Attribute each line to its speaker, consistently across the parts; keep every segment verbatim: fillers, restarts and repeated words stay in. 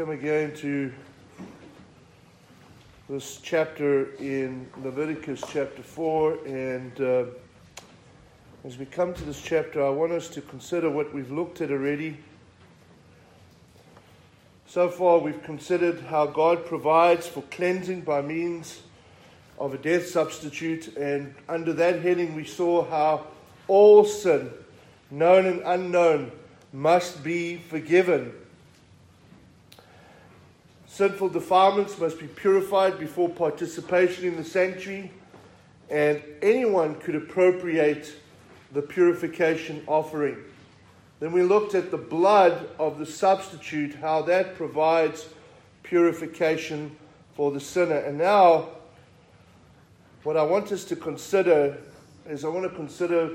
Speaker 1: come again to this chapter in Leviticus chapter four, and uh, as we come to this chapter, I want us to consider what we've looked at already. So far we've considered how God provides for cleansing by means of a death substitute, and under that heading we saw how all sin, known and unknown, must be forgiven. Sinful defilements must be purified before participation in the sanctuary, and anyone could appropriate the purification offering. Then we looked at the blood of the substitute, how that provides purification for the sinner. And now, what I want us to consider is I want to consider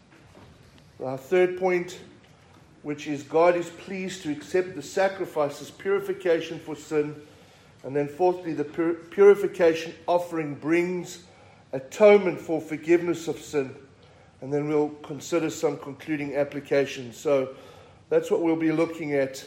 Speaker 1: our third point, which is God is pleased to accept the sacrifice as purification for sin. And then fourthly, the pur- purification offering brings atonement for forgiveness of sin. And then we'll consider some concluding applications. So that's what we'll be looking at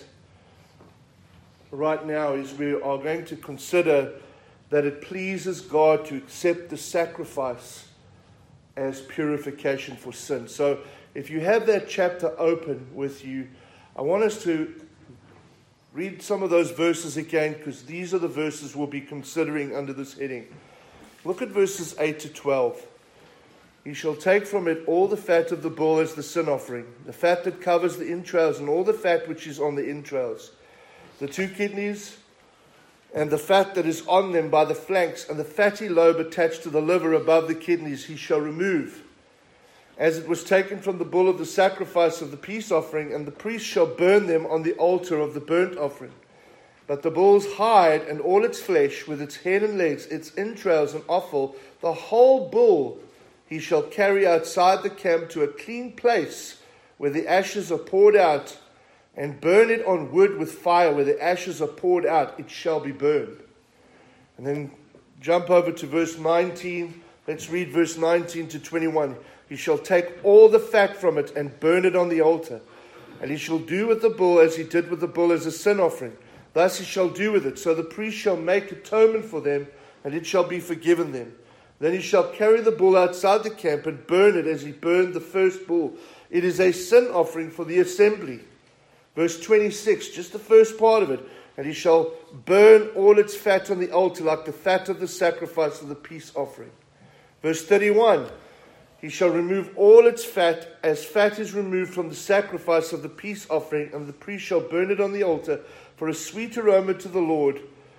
Speaker 1: right now, is we are going to consider that it pleases God to accept the sacrifice as purification for sin. So if you have that chapter open with you, I want us to read some of those verses again, because these are the verses we'll be considering under this heading. Look at verses eight to twelve. You shall take from it all the fat of the bull as the sin offering, the fat that covers the entrails, and all the fat which is on the entrails, the two kidneys, and the fat that is on them by the flanks, and the fatty lobe attached to the liver above the kidneys he shall remove, as it was taken from the bull of the sacrifice of the peace offering, and the priest shall burn them on the altar of the burnt offering. But the bull's hide and all its flesh, with its head and legs, its entrails and offal, the whole bull he shall carry outside the camp to a clean place where the ashes are poured out, and burn it on wood with fire where the ashes are poured out, it shall be burned. And then jump over to verse nineteen. Let's read verse nineteen to twenty-one. He shall take all the fat from it and burn it on the altar. And he shall do with the bull as he did with the bull as a sin offering. Thus he shall do with it. So the priest shall make atonement for them, and it shall be forgiven them. Then he shall carry the bull outside the camp and burn it as he burned the first bull. It is a sin offering for the assembly. Verse twenty-six, just the first part of it. And he shall burn all its fat on the altar like the fat of the sacrifice of the peace offering. Verse thirty-one, he shall remove all its fat as fat is removed from the sacrifice of the peace offering, and the priest shall burn it on the altar for a sweet aroma to the Lord.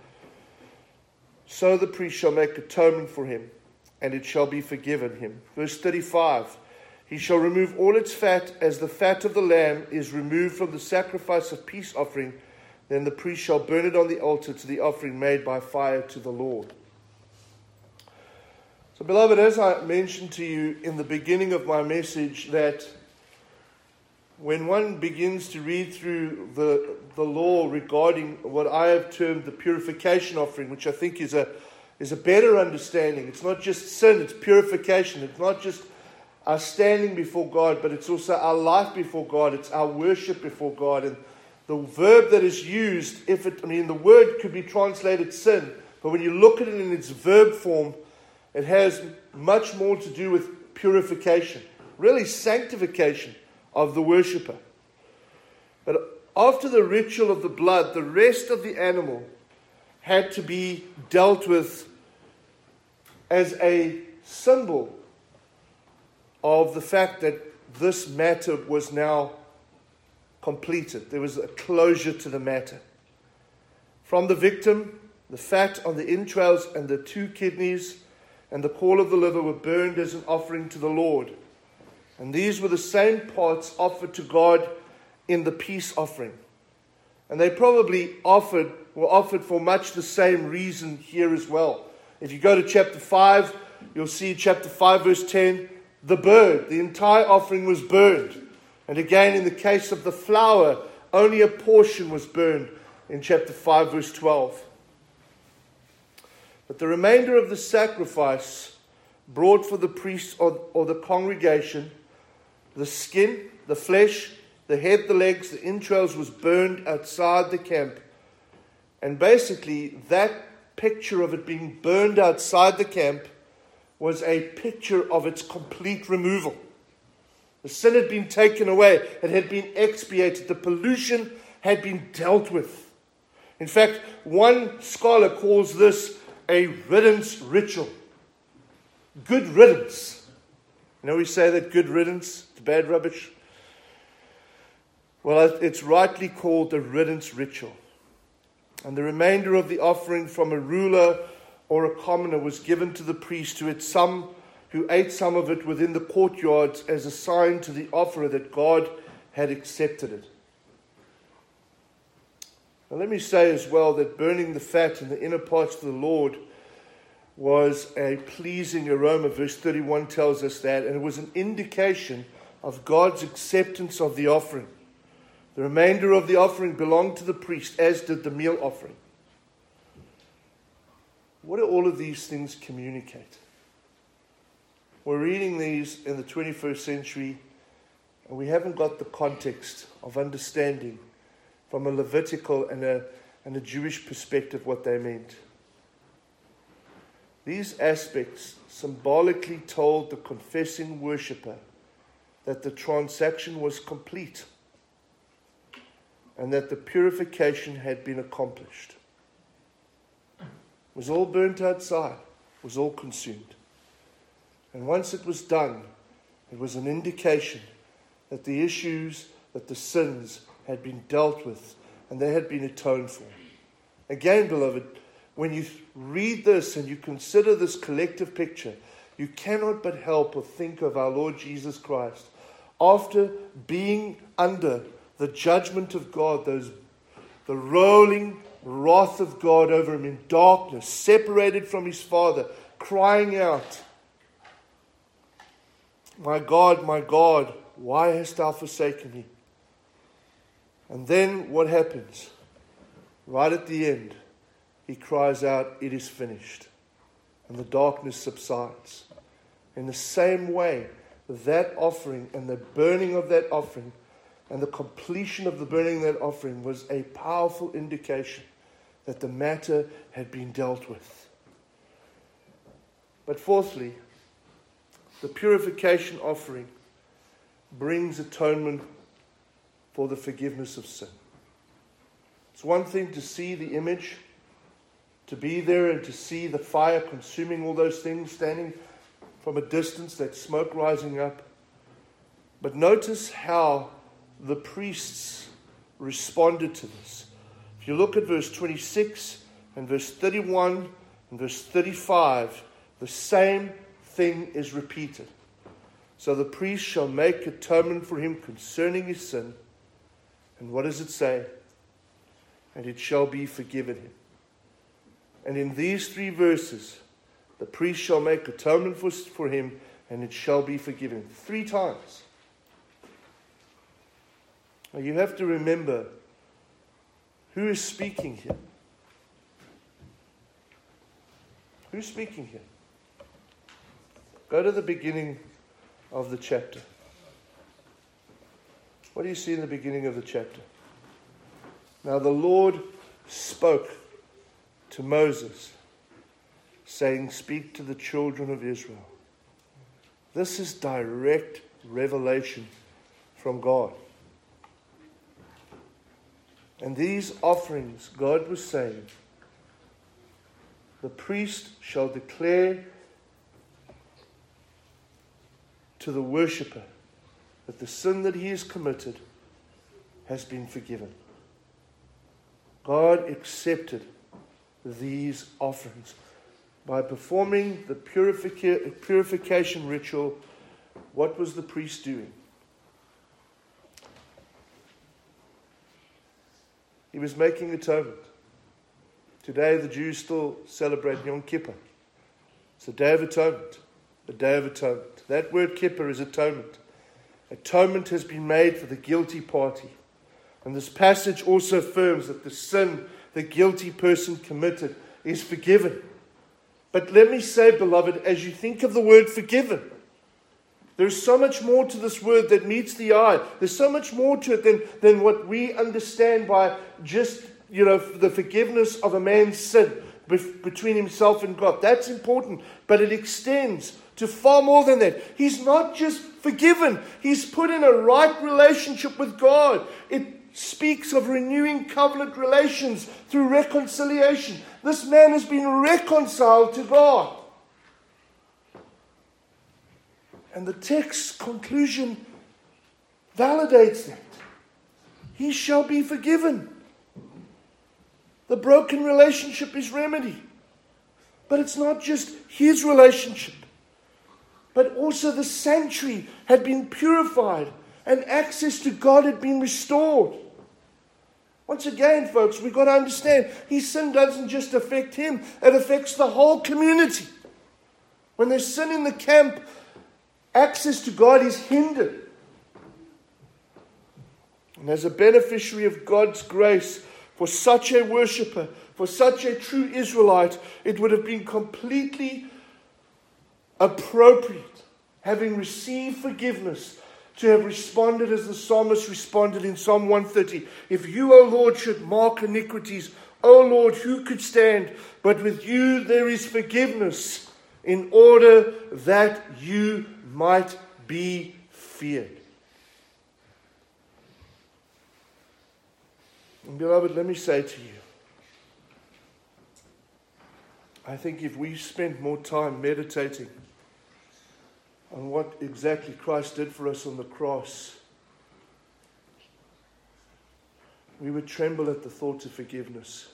Speaker 1: So the priest shall make atonement for him, and it shall be forgiven him. Verse thirty-five, he shall remove all its fat as the fat of the lamb is removed from the sacrifice of peace offering. Then the priest shall burn it on the altar to the offering made by fire to the Lord. So, beloved, as I mentioned to you in the beginning of my message, that when one begins to read through the, the law regarding what I have termed the purification offering, which I think is a is a better understanding. It's not just sin, it's purification. It's not just our standing before God, but it's also our life before God. It's our worship before God. And the verb that is used, if it, I mean, the word could be translated sin, but when you look at it in its verb form, it has much more to do with purification, really sanctification of the worshipper. But after the ritual of the blood, the rest of the animal had to be dealt with as a symbol of the fact that this matter was now completed. There was a closure to the matter. From the victim, the fat on the entrails and the two kidneys and the caul of the liver were burned as an offering to the Lord. And these were the same parts offered to God in the peace offering. And they probably offered were offered for much the same reason here as well. If you go to chapter five, you'll see chapter five verse ten, the bird, the entire offering was burned. And again, in the case of the flour, only a portion was burned in chapter five verse twelve. But the remainder of the sacrifice brought for the priest or, or the congregation, the skin, the flesh, the head, the legs, the entrails was burned outside the camp And basically, that picture of it being burned outside the camp was a picture of its complete removal. The sin had been taken away. It had been expiated. The pollution had been dealt with. In fact, one scholar calls this a riddance ritual. Good riddance. You know, we say that good riddance is bad rubbish. Well, it's rightly called the riddance ritual. And the remainder of the offering from a ruler or a commoner was given to the priest who ate some, who ate some of it within the courtyards as a sign to the offerer that God had accepted it. Now let me say as well that burning the fat in the inner parts of the Lord was a pleasing aroma. Verse thirty-one tells us that, and it was an indication of God's acceptance of the offering. The remainder of the offering belonged to the priest, as did the meal offering. What do all of these things communicate? We're reading these in the twenty-first century, and we haven't got the context of understanding from a Levitical and a, and a Jewish perspective what they meant. These aspects symbolically told the confessing worshipper that the transaction was complete and that the purification had been accomplished. It was all burnt outside, it was all consumed. And once it was done, it was an indication that the issues, that the sins had been dealt with and they had been atoned for. Again, beloved, when you read this and you consider this collective picture, you cannot but help but think of our Lord Jesus Christ. After being under the judgment of God, those, the rolling wrath of God over him in darkness, separated from his Father, crying out, "My God, my God, why hast thou forsaken me?" And then what happens? Right at the end, he cries out, "It is finished." And the darkness subsides. In the same way, that offering and the burning of that offering and the completion of the burning of that offering was a powerful indication that the matter had been dealt with. But fourthly, the purification offering brings atonement for the forgiveness of sin. It's one thing to see the image, to be there and to see the fire consuming all those things, standing from a distance, that smoke rising up. But notice how the priests responded to this. If you look at verse twenty-six and verse thirty-one and verse thirty-five, the same thing is repeated. So the priest shall make atonement for him concerning his sin. And what does it say? And it shall be forgiven him. And in these three verses, the priest shall make atonement for, for him, and it shall be forgiven. Three times. Now you have to remember who is speaking here. Who's speaking here? Go to the beginning of the chapter. What do you see in the beginning of the chapter? Now the Lord spoke to Moses, saying, "Speak to the children of Israel." This is direct revelation from God. And these offerings, God was saying, the priest shall declare to the worshipper that the sin that he has committed has been forgiven. God accepted these offerings. By performing the purifica- purification ritual, what was the priest doing? He was making atonement. Today the Jews still celebrate Yom Kippur. It's a day of atonement. A day of atonement. That word Kippur is atonement. Atonement has been made for the guilty party. And this passage also affirms that the sin the guilty person committed is forgiven. But let me say, beloved, as you think of the word forgiven, there's so much more to this word that meets the eye. There's so much more to it than, than what we understand by just you know, the forgiveness of a man's sin between himself and God. That's important, but it extends to far more than that. He's not just forgiven. He's put in a right relationship with God. It speaks of renewing covenant relations through reconciliation. This man has been reconciled to God. And the text's conclusion validates that. He shall be forgiven. The broken relationship is remedied. But it's not just his relationship, but also the sanctuary had been purified and access to God had been restored. Once again, folks, we've got to understand, his sin doesn't just affect him, it affects the whole community. When there's sin in the camp, access to God is hindered. And as a beneficiary of God's grace for such a worshipper, for such a true Israelite, it would have been completely appropriate, having received forgiveness, to have responded as the psalmist responded in Psalm one thirty. If you, O Lord, should mark iniquities, O Lord, who could stand? But with you there is forgiveness, in order that you might be feared. And beloved, let me say to you, I think if we spent more time meditating on what exactly Christ did for us on the cross, we would tremble at the thought of forgiveness.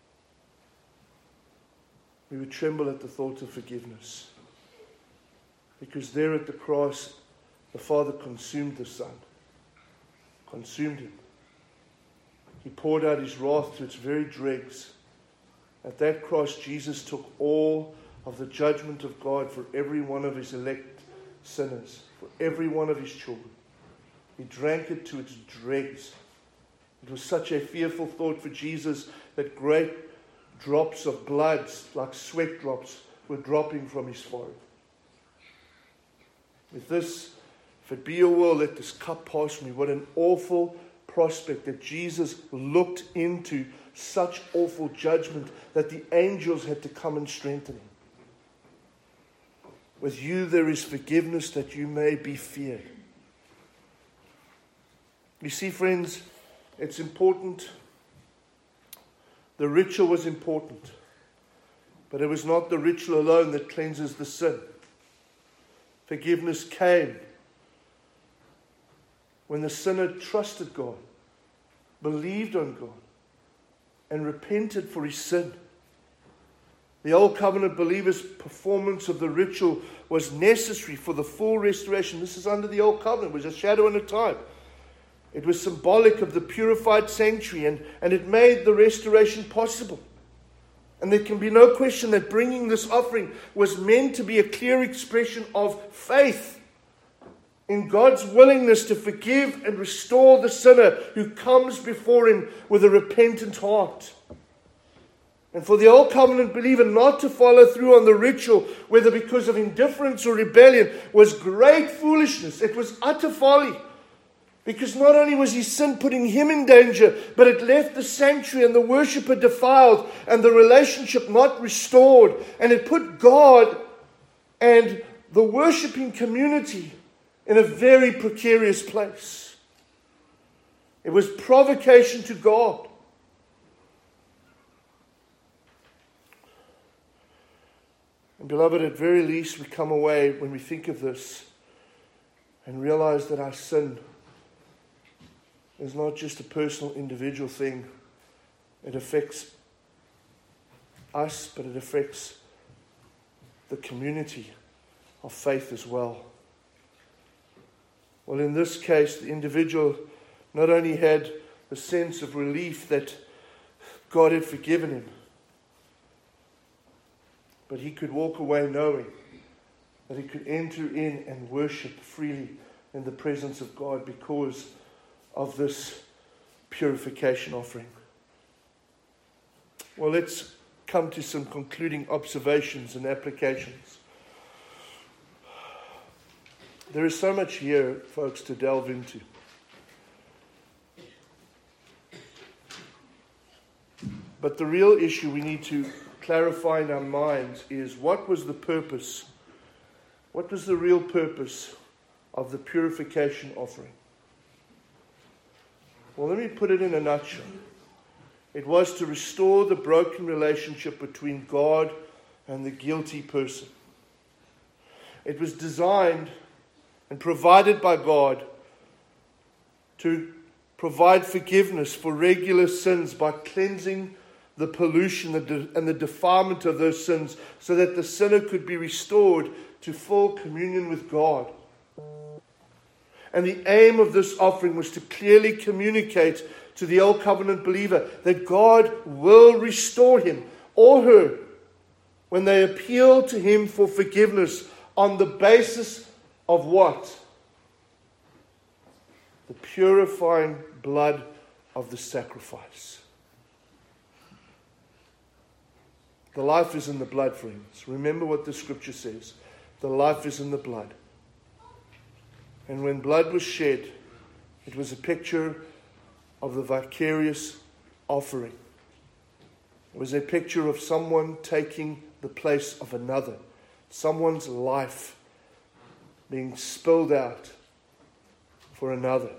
Speaker 1: We would tremble at the thought of forgiveness. Because there at the cross, the Father consumed the Son. Consumed him. He poured out his wrath to its very dregs. At that cross, Jesus took all of the judgment of God for every one of his elect sinners, for every one of his children. He drank it to its dregs. It was such a fearful thought for Jesus that great drops of blood, like sweat drops, were dropping from his forehead. With this, if it be your will, let this cup pass me. What an awful prospect that Jesus looked into such awful judgment that the angels had to come and strengthen him. With you there is forgiveness that you may be feared. You see, friends, it's important. The ritual was important, but it was not the ritual alone that cleanses the sin. Forgiveness came when the sinner trusted God, believed on God, and repented for his sin. The Old Covenant believers' performance of the ritual was necessary for the full restoration. This is under the Old Covenant. It was a shadow and a type. It was symbolic of the purified sanctuary, and, and it made the restoration possible. And there can be no question that bringing this offering was meant to be a clear expression of faith in God's willingness to forgive and restore the sinner who comes before him with a repentant heart. And for the Old Covenant believer not to follow through on the ritual, whether because of indifference or rebellion, was great foolishness. It was utter folly. Because not only was his sin putting him in danger, but it left the sanctuary and the worshipper defiled and the relationship not restored. And it put God and the worshiping community in a very precarious place. It was provocation to God. And beloved, at very least we come away when we think of this and realize that our sin is not just a personal, individual thing. It affects us, but it affects the community of faith as well. Well, in this case, the individual not only had the sense of relief that God had forgiven him, but he could walk away knowing that he could enter in and worship freely in the presence of God because of this purification offering. Well, let's come to some concluding observations and applications. There is so much here, folks, to delve into. But the real issue we need to clarify in our minds is, what was the purpose? What was the real purpose of the purification offering? Well, let me put it in a nutshell. It was to restore the broken relationship between God and the guilty person. It was designed and provided by God to provide forgiveness for regular sins by cleansing the pollution and the defilement of those sins, so that the sinner could be restored to full communion with God. And the aim of this offering was to clearly communicate to the Old Covenant believer that God will restore him or her when they appeal to him for forgiveness on the basis of what? The purifying blood of the sacrifice. The life is in the blood, friends. Remember what the scripture says. The life is in the blood. And when blood was shed, it was a picture of the vicarious offering. It was a picture of someone taking the place of another. Someone's life being spilled out for another.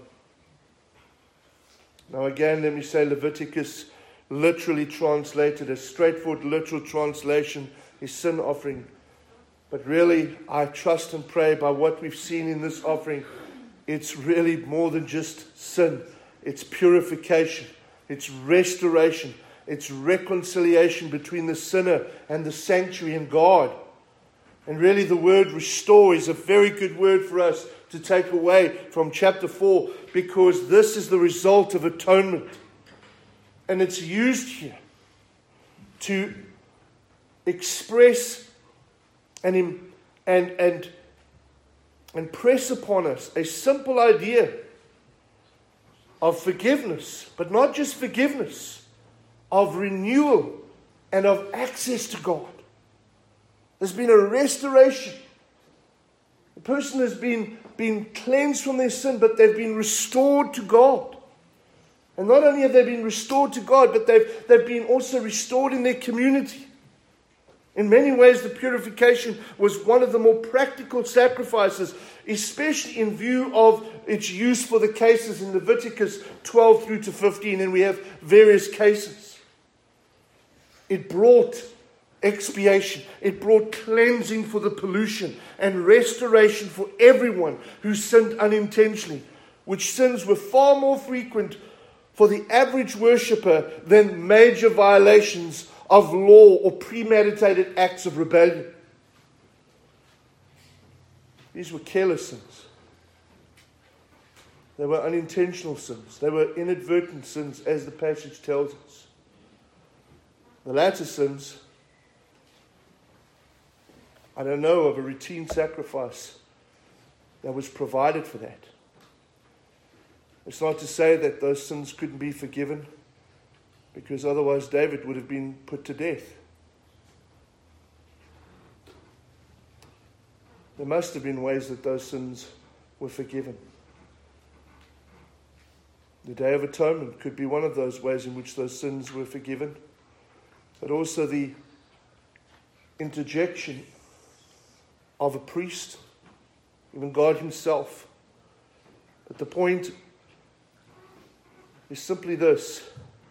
Speaker 1: Now again, let me say Leviticus, literally translated, a straightforward literal translation, is sin offering. But really, I trust and pray by what we've seen in this offering, it's really more than just sin. It's purification. It's restoration. It's reconciliation between the sinner and the sanctuary and God. And really the word restore is a very good word for us to take away from chapter four, because this is the result of atonement. And it's used here to express and, and, and, and press upon us a simple idea of forgiveness, but not just forgiveness, of renewal and of access to God. There's been a restoration. The person has been, been cleansed from their sin, but they've been restored to God. And not only have they been restored to God, but they've, they've been also restored in their community. In many ways, the purification was one of the more practical sacrifices, especially in view of its use for the cases in Leviticus twelve through to fifteen, and we have various cases. It brought expiation. It brought cleansing for the pollution and restoration for everyone who sinned unintentionally, which sins were far more frequent for the average worshipper than major violations of law or premeditated acts of rebellion. These were careless sins. They were unintentional sins. They were inadvertent sins, as the passage tells us. The latter sins, I don't know of a routine sacrifice that was provided for that. It's not to say that those sins couldn't be forgiven, because otherwise David would have been put to death. There must have been ways that those sins were forgiven. The Day of Atonement could be one of those ways in which those sins were forgiven, but also the interjection of a priest, even God himself. But the point is simply this: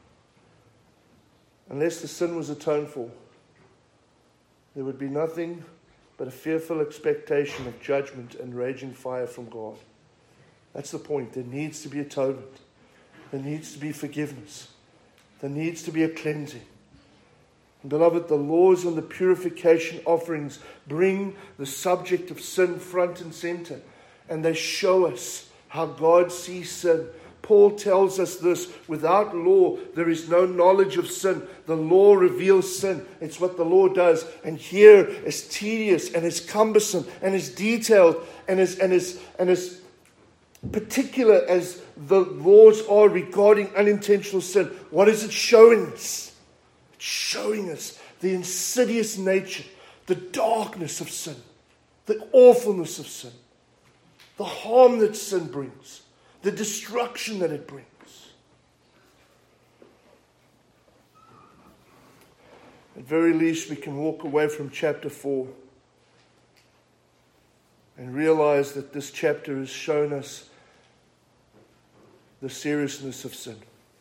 Speaker 1: unless the sin was atoned for, there would be nothing but a fearful expectation of judgment and raging fire from God. That's the point. There needs to be atonement. There needs to be forgiveness. There needs to be a cleansing. And beloved, the laws and the purification offerings bring the subject of sin front and center, and they show us how God sees sin. Paul tells us this: without law, there is no knowledge of sin. The law reveals sin. It's what the law does. And here, as tedious and as cumbersome and as detailed and as, and as, and as particular as the laws are regarding unintentional sin, what is it showing us? It's showing us the insidious nature, the darkness of sin, the awfulness of sin, the harm that sin brings, the destruction that it brings. At very least, we can walk away from chapter four and realize that this chapter has shown us the seriousness of sin.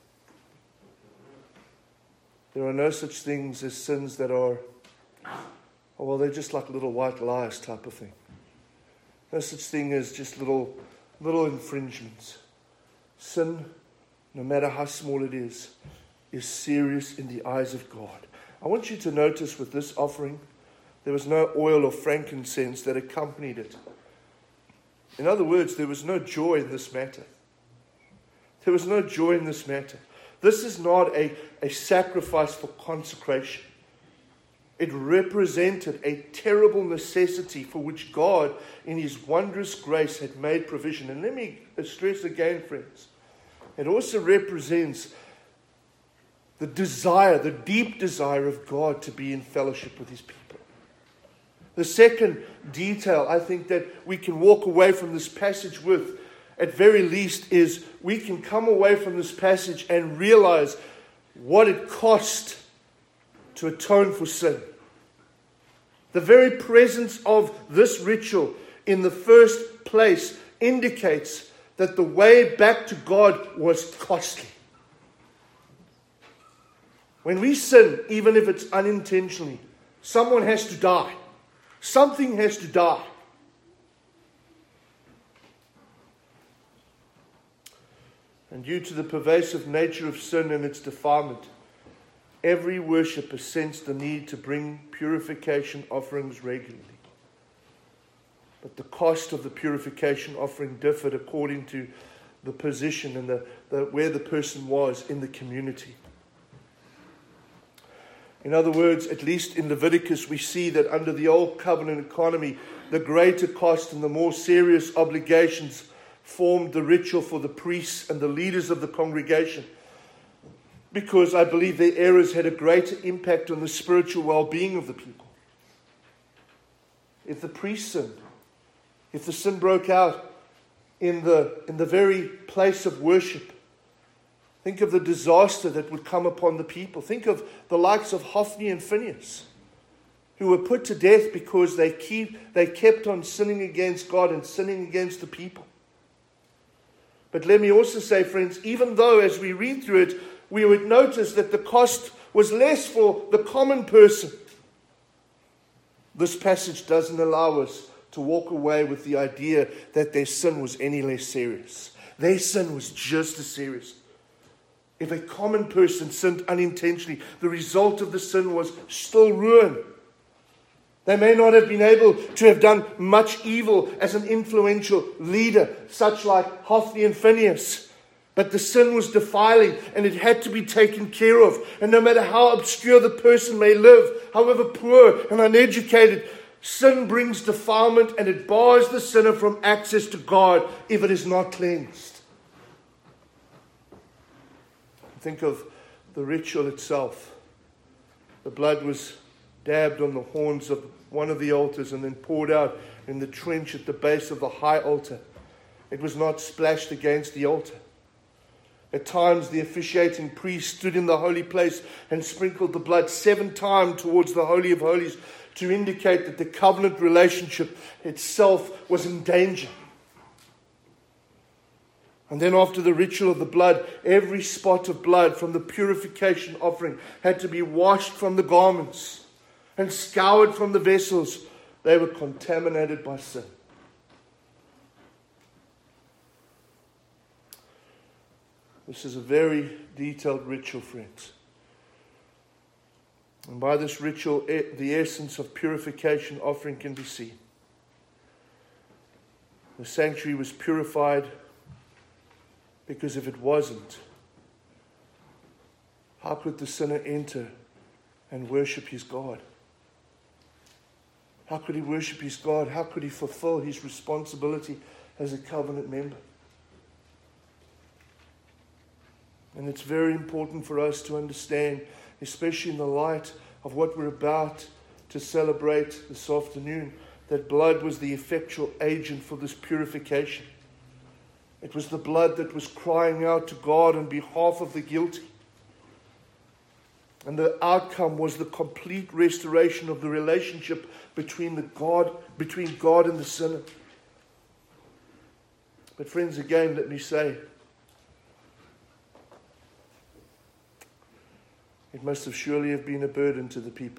Speaker 1: There are no such things as sins that are, oh, well, they're just like little white lies type of thing. No such thing as just little, little infringements. Sin, no matter how small it is, is serious in the eyes of God. I want you to notice with this offering, there was no oil or frankincense that accompanied it. In other words, there was no joy in this matter. There was no joy in this matter. This is not a, a sacrifice for consecration. It represented a terrible necessity for which God, in His wondrous grace, had made provision. And let me stress again, friends, it also represents the desire, the deep desire of God to be in fellowship with His people. The second detail I think that we can walk away from this passage with, at very least, is we can come away from this passage and realize what it cost to atone for sin. The very presence of this ritual in the first place indicates that the way back to God was costly. When we sin, even if it's unintentionally, someone has to die. Something has to die. And due to the pervasive nature of sin and its defilement, every worshipper sensed the need to bring purification offerings regularly. But the cost of the purification offering differed according to the position and the, the, where the person was in the community. In other words, at least in Leviticus, we see that under the old covenant economy, the greater cost and the more serious obligations formed the ritual for the priests and the leaders of the congregation, because I believe their errors had a greater impact on the spiritual well-being of the people. If the priest sinned, if the sin broke out in the, in the very place of worship, think of the disaster that would come upon the people. Think of the likes of Hophni and Phinehas, who were put to death because they keep, they kept on sinning against God and sinning against the people. But let me also say, friends, even though as we read through it, we would notice that the cost was less for the common person, this passage doesn't allow us to walk away with the idea that their sin was any less serious. Their sin was just as serious. If a common person sinned unintentionally, the result of the sin was still ruin. They may not have been able to have done much evil as an influential leader, such like Hophni and Phinehas. But the sin was defiling and it had to be taken care of. And no matter how obscure the person may live, however poor and uneducated, sin brings defilement and it bars the sinner from access to God if it is not cleansed. Think of the ritual itself. The blood was dabbed on the horns of one of the altars and then poured out in the trench at the base of the high altar. It was not splashed against the altar. At times, the officiating priest stood in the holy place and sprinkled the blood seven times towards the Holy of Holies to indicate that the covenant relationship itself was in danger. And then after the ritual of the blood, every spot of blood from the purification offering had to be washed from the garments and scoured from the vessels. They were contaminated by sin. This is a very detailed ritual, friends. And by this ritual, the essence of purification offering can be seen. The sanctuary was purified because if it wasn't, how could the sinner enter and worship his God? How could he worship his God? How could he fulfill his responsibility as a covenant member? And it's very important for us to understand, especially in the light of what we're about to celebrate this afternoon, that blood was the effectual agent for this purification. It was the blood that was crying out to God on behalf of the guilty. And the outcome was the complete restoration of the relationship between the God, between God and the sinner. But friends, again, let me say, it must have surely have been a burden to the people.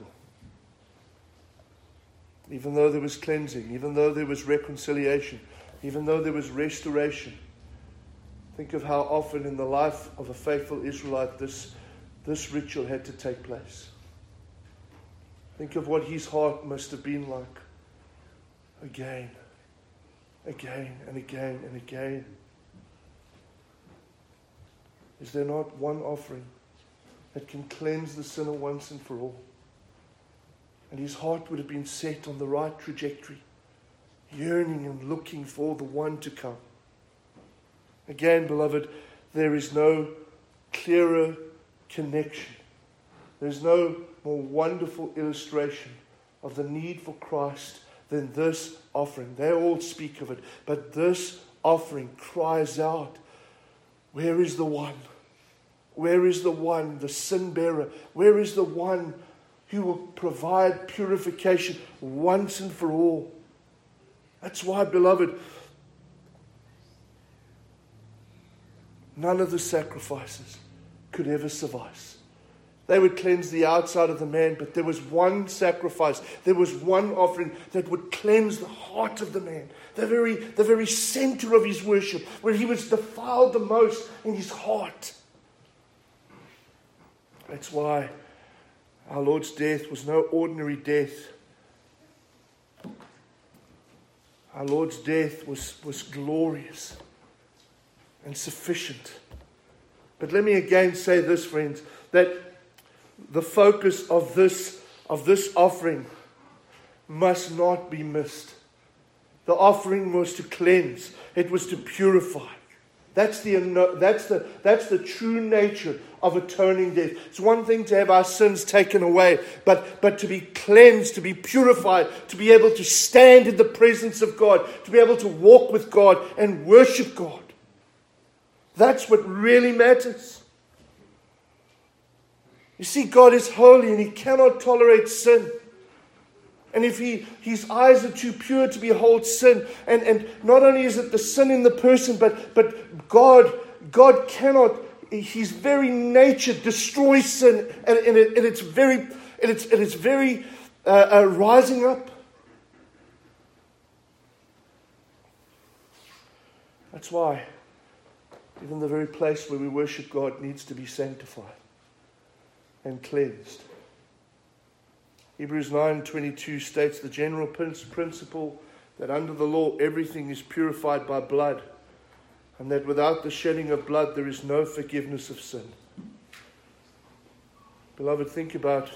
Speaker 1: Even though there was cleansing, even though there was reconciliation, even though there was restoration. Think of how often in the life of a faithful Israelite this, this ritual had to take place. Think of what his heart must have been like. Again, again and again and again. Is there not one offering that can cleanse the sinner once and for all? And his heart would have been set on the right trajectory, yearning and looking for the one to come. Again, beloved, there is no clearer connection. There's no more wonderful illustration of the need for Christ than this offering. They all speak of it, but this offering cries out, where is the one? Where is the one, the sin bearer? Where is the one who will provide purification once and for all? That's why, beloved, none of the sacrifices could ever suffice. They would cleanse the outside of the man, but there was one sacrifice, there was one offering that would cleanse the heart of the man, the very, the very center of his worship, where he was defiled the most in his heart. That's why our Lord's death was no ordinary death. Our Lord's death was, was glorious and sufficient. But let me again say this, friends, that the focus of this, of this offering must not be missed. The offering was to cleanse. It was to purify. That's the, that's the, that's the true nature of atoning death. It's one thing to have our sins taken away, but, but to be cleansed, to be purified, to be able to stand in the presence of God, to be able to walk with God and worship God. That's what really matters. You see, God is holy and He cannot tolerate sin. And if he, his eyes are too pure to behold sin, and, and not only is it the sin in the person, but, but God, God cannot, His very nature destroys sin, and, and, it, and it's very, and it's, and it's very uh, uh, rising up. That's why even the very place where we worship God needs to be sanctified and cleansed. Hebrews nine twenty-two states the general principle that under the law everything is purified by blood, and that without the shedding of blood there is no forgiveness of sin. Beloved, think about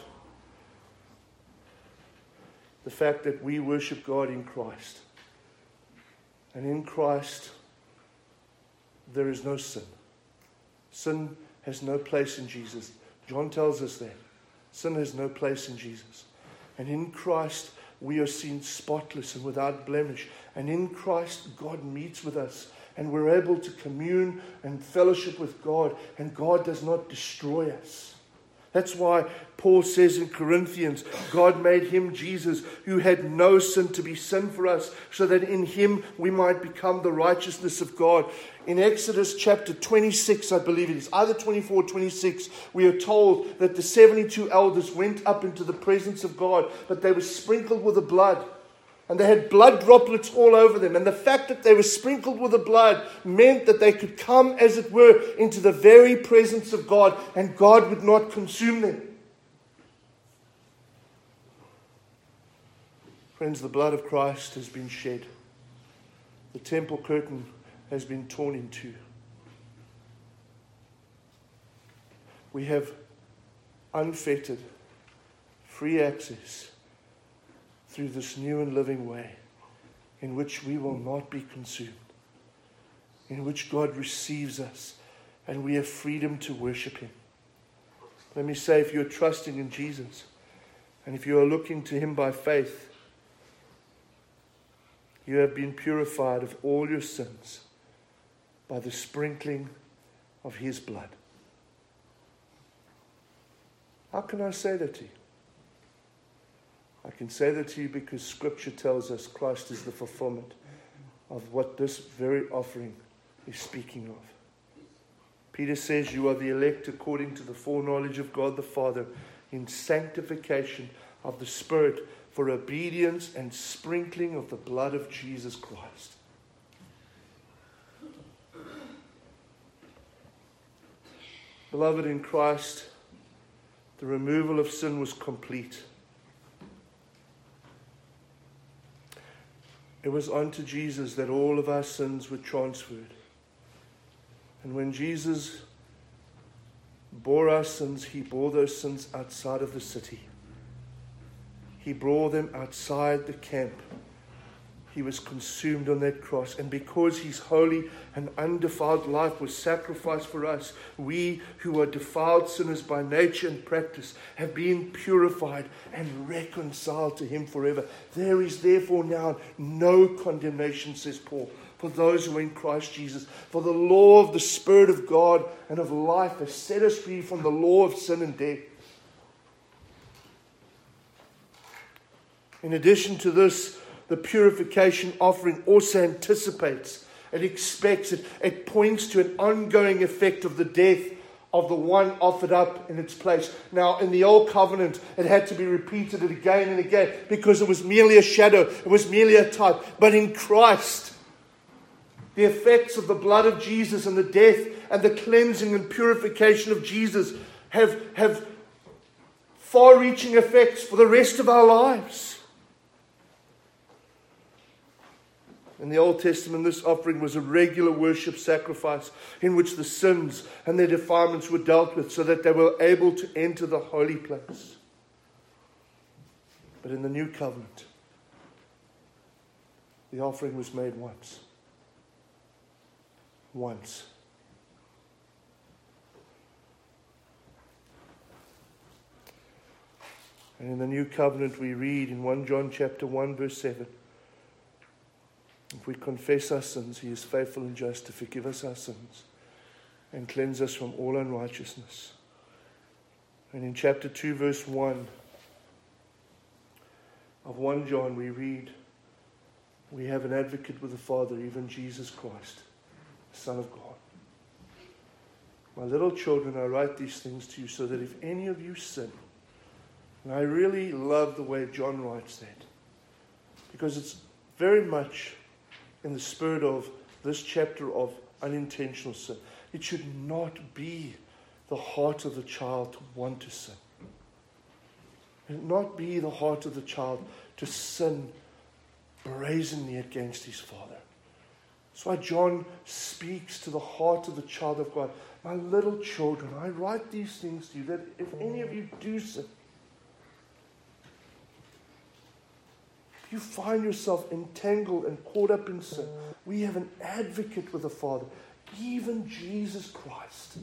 Speaker 1: the fact that we worship God in Christ. And in Christ there is no sin. Sin has no place in Jesus. John tells us that. Sin has no place in Jesus. And in Christ, we are seen spotless and without blemish. And in Christ, God meets with us. And we're able to commune and fellowship with God. And God does not destroy us. That's why Paul says in Corinthians, God made Him, Jesus, who had no sin, to be sin for us, so that in Him we might become the righteousness of God. In Exodus chapter twenty-six, I believe it is, either twenty-four or twenty-six, we are told that the seventy-two elders went up into the presence of God, but they were sprinkled with the blood. And they had blood droplets all over them. And the fact that they were sprinkled with the blood meant that they could come, as it were, into the very presence of God, and God would not consume them. Friends, the blood of Christ has been shed. The temple curtain has been torn in two. We have unfettered, free access through this new and living way in which we will not be consumed, in which God receives us and we have freedom to worship Him. Let me say, if you're trusting in Jesus and if you are looking to Him by faith, you have been purified of all your sins by the sprinkling of His blood. How can I say that to you? I can say that to you because Scripture tells us Christ is the fulfillment of what this very offering is speaking of. Peter says, you are the elect according to the foreknowledge of God the Father, in sanctification of the Spirit, for obedience and sprinkling of the blood of Jesus Christ. Beloved, in Christ, the removal of sin was complete. It was unto Jesus that all of our sins were transferred. And when Jesus bore our sins, he bore those sins outside of the city. He bore them outside the camp. He was consumed on that cross. And because his holy and undefiled life was sacrificed for us, we who are defiled sinners by nature and practice have been purified and reconciled to him forever. There is therefore now no condemnation, says Paul, for those who are in Christ Jesus. For the law of the Spirit of God and of life has set us free from the law of sin and death. In addition to this, the purification offering also anticipates, it expects, it, it points to an ongoing effect of the death of the one offered up in its place. Now, in the Old Covenant, it had to be repeated again and again because it was merely a shadow, it was merely a type. But in Christ, the effects of the blood of Jesus and the death and the cleansing and purification of Jesus have, have far-reaching effects for the rest of our lives. In the Old Testament, this offering was a regular worship sacrifice in which the sins and their defilements were dealt with so that they were able to enter the holy place. But in the New Covenant, the offering was made once. Once. And in the New Covenant, we read in First John chapter one, verse seven, if we confess our sins, he is faithful and just to forgive us our sins and cleanse us from all unrighteousness. And in chapter two, verse one of First John, we read, we have an advocate with the Father, even Jesus Christ, the Son of God. My little children, I write these things to you so that if any of you sin, and I really love the way John writes that, because it's very much in the spirit of this chapter of unintentional sin. It should not be the heart of the child to want to sin. It should not be the heart of the child to sin brazenly against his father. That's why John speaks to the heart of the child of God. My little children, I write these things to you that if any of you do sin, you find yourself entangled and caught up in sin, we have an advocate with the Father, even Jesus Christ.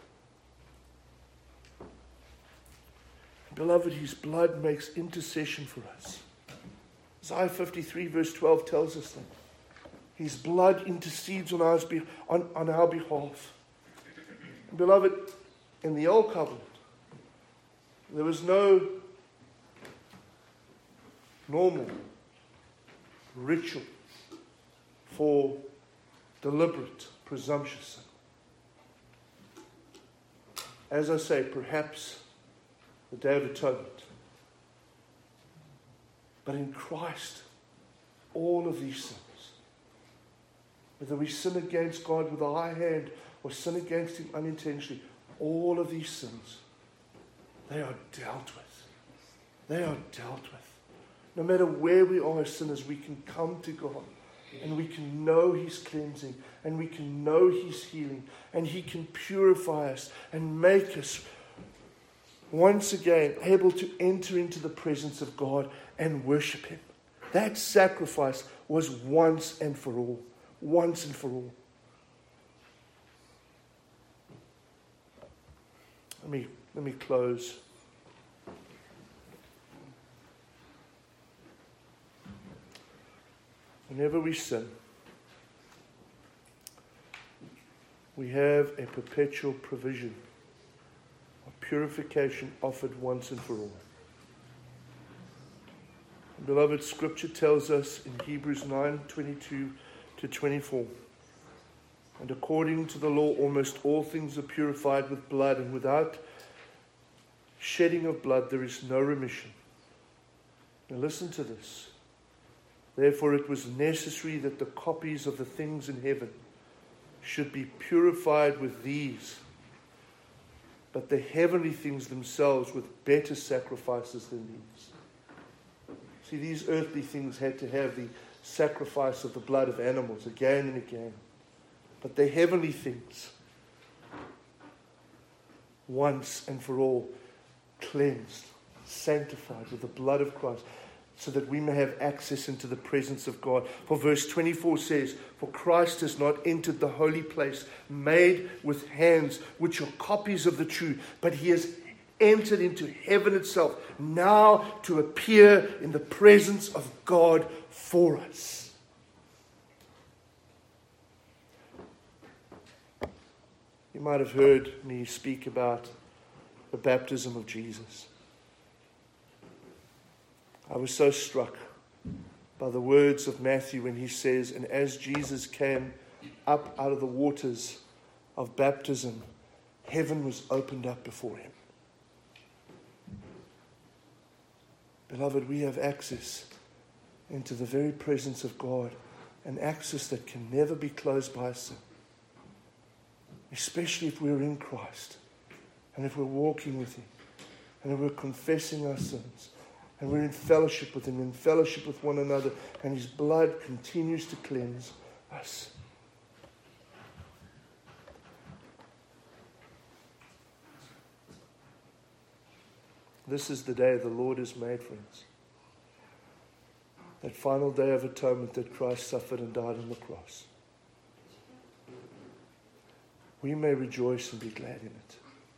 Speaker 1: Beloved, his blood makes intercession for us. Isaiah fifty-three verse twelve tells us that. His blood intercedes on our, on, on our behalf. Beloved, in the Old Covenant, there was no normal ritual for deliberate, presumptuous sin. As I say, perhaps the Day of Atonement. But in Christ, all of these sins, whether we sin against God with a high hand or sin against him unintentionally, all of these sins, they are dealt with. They are dealt with. No matter where we are as sinners, we can come to God and we can know his cleansing and we can know his healing and he can purify us and make us once again able to enter into the presence of God and worship him. That sacrifice was once and for all. Once and for all. Let me, let me close. Whenever we sin, we have a perpetual provision of purification offered once and for all. Beloved, Scripture tells us in Hebrews nine twenty-two to twenty-four, and according to the law, almost all things are purified with blood, and without shedding of blood there is no remission. Now listen to this. Therefore it was necessary that the copies of the things in heaven should be purified with these, but the heavenly things themselves with better sacrifices than these. See, these earthly things had to have the sacrifice of the blood of animals again and again. But the heavenly things, once and for all, cleansed, sanctified with the blood of Christ, so that we may have access into the presence of God. For verse twenty-four says, for Christ has not entered the holy place made with hands, which are copies of the true, but he has entered into heaven itself, now to appear in the presence of God for us. You might have heard me speak about the baptism of Jesus. I was so struck by the words of Matthew when he says, and as Jesus came up out of the waters of baptism, heaven was opened up before him. Beloved, we have access into the very presence of God, an access that can never be closed by sin. Especially if we're in Christ, and if we're walking with him, and if we're confessing our sins, and we're in fellowship with him, in fellowship with one another, and his blood continues to cleanse us. This is the day the Lord has made, friends. That final day of atonement that Christ suffered and died on the cross. We may rejoice and be glad in it.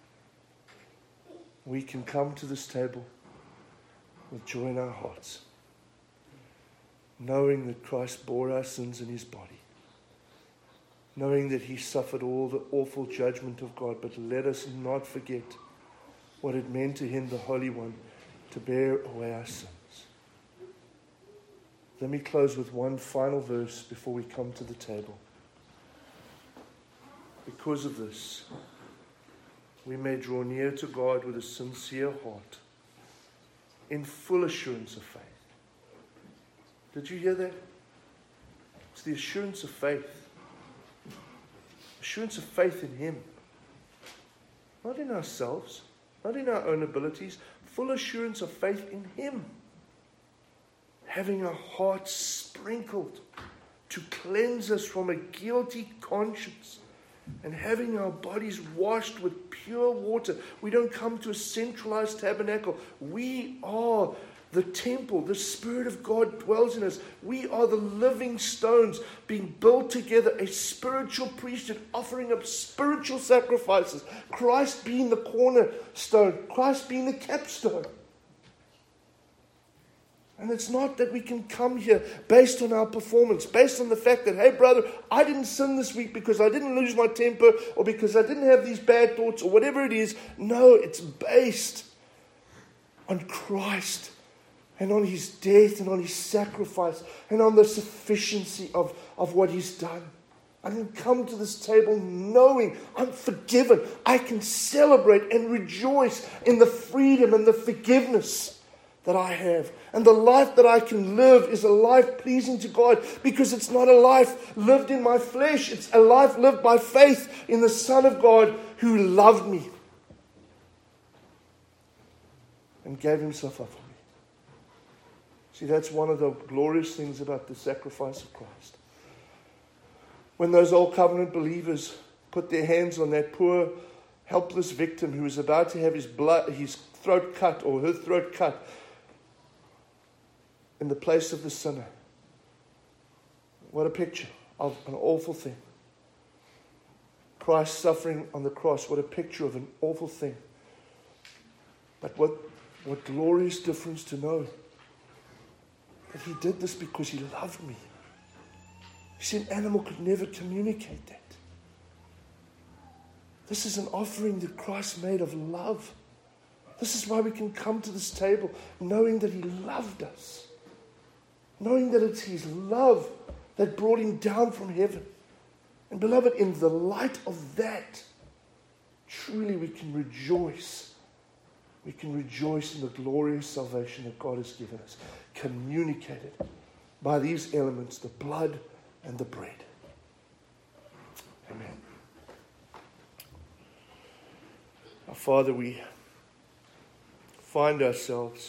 Speaker 1: We can come to this table with joy in our hearts, knowing that Christ bore our sins in his body, knowing that he suffered all the awful judgment of God, but let us not forget what it meant to him, the Holy One, to bear away our sins. Let me close with one final verse before we come to the table. Because of this, we may draw near to God with a sincere heart, in full assurance of faith. Did you hear that? It's the assurance of faith. Assurance of faith in him. Not in ourselves, not in our own abilities. Full assurance of faith in him. Having our hearts sprinkled to cleanse us from a guilty conscience, and having our bodies washed with pure water. We don't come to a centralized tabernacle. We are the temple. The Spirit of God dwells in us. We are the living stones being built together, a spiritual priesthood offering up spiritual sacrifices. Christ being the cornerstone, Christ being the capstone. And it's not that we can come here based on our performance, based on the fact that, hey brother, I didn't sin this week because I didn't lose my temper or because I didn't have these bad thoughts or whatever it is. No, it's based on Christ and on his death and on his sacrifice and on the sufficiency of, of what he's done. I can come to this table knowing I'm forgiven. I can celebrate and rejoice in the freedom and the forgiveness that I have. And the life that I can live is a life pleasing to God, because it's not a life lived in my flesh. It's a life lived by faith in the Son of God who loved me and gave himself up for me. See, that's one of the glorious things about the sacrifice of Christ. When those old covenant believers put their hands on that poor, helpless victim who was about to have his blood, his throat cut or her throat cut, in the place of the sinner. What a picture of an awful thing. Christ suffering on the cross, what a picture of an awful thing. But what, what glorious difference to know that he did this because he loved me. You see, an animal could never communicate that. This is an offering that Christ made of love. This is why we can come to this table knowing that he loved us. Knowing that it's his love that brought him down from heaven. And beloved, in the light of that, truly we can rejoice. We can rejoice in the glorious salvation that God has given us, communicated by these elements, the blood and the bread. Amen. Our Father, we find ourselves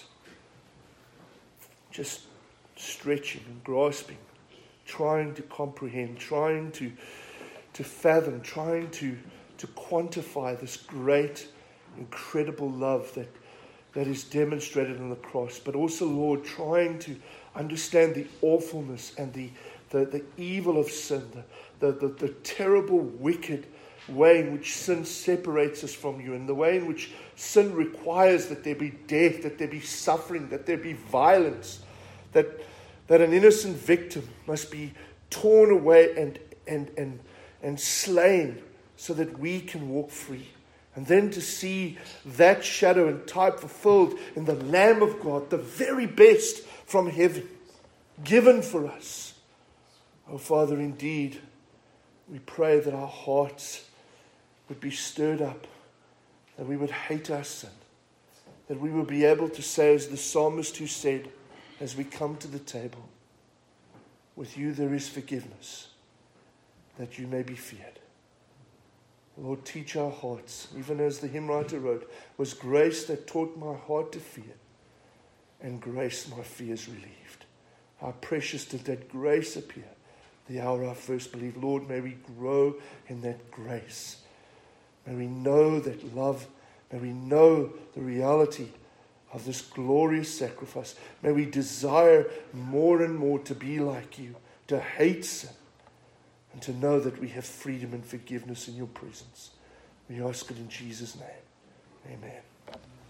Speaker 1: just stretching and grasping, trying to comprehend, trying to, to fathom, trying to, to quantify this great, incredible love that, that is demonstrated on the cross. But also, Lord, trying to understand the awfulness and the, the, the evil of sin, the, the, the, the terrible, wicked way in which sin separates us from you, and the way in which sin requires that there be death, that there be suffering, that there be violence, that, that an innocent victim must be torn away and, and, and, and slain so that we can walk free. And then to see that shadow and type fulfilled in the Lamb of God, the very best from heaven, given for us. Oh, Father, indeed, we pray that our hearts would be stirred up, that we would hate our sin, that we would be able to say, as the psalmist who said, as we come to the table, with you there is forgiveness, that you may be feared. Lord, teach our hearts, even as the hymn writer wrote, was grace that taught my heart to fear, and grace my fears relieved. How precious did that grace appear the hour I first believed. Lord, may we grow in that grace. May we know that love. May we know the reality of this glorious sacrifice. May we desire more and more to be like you, to hate sin, and to know that we have freedom and forgiveness in your presence. We ask it in Jesus' name. Amen.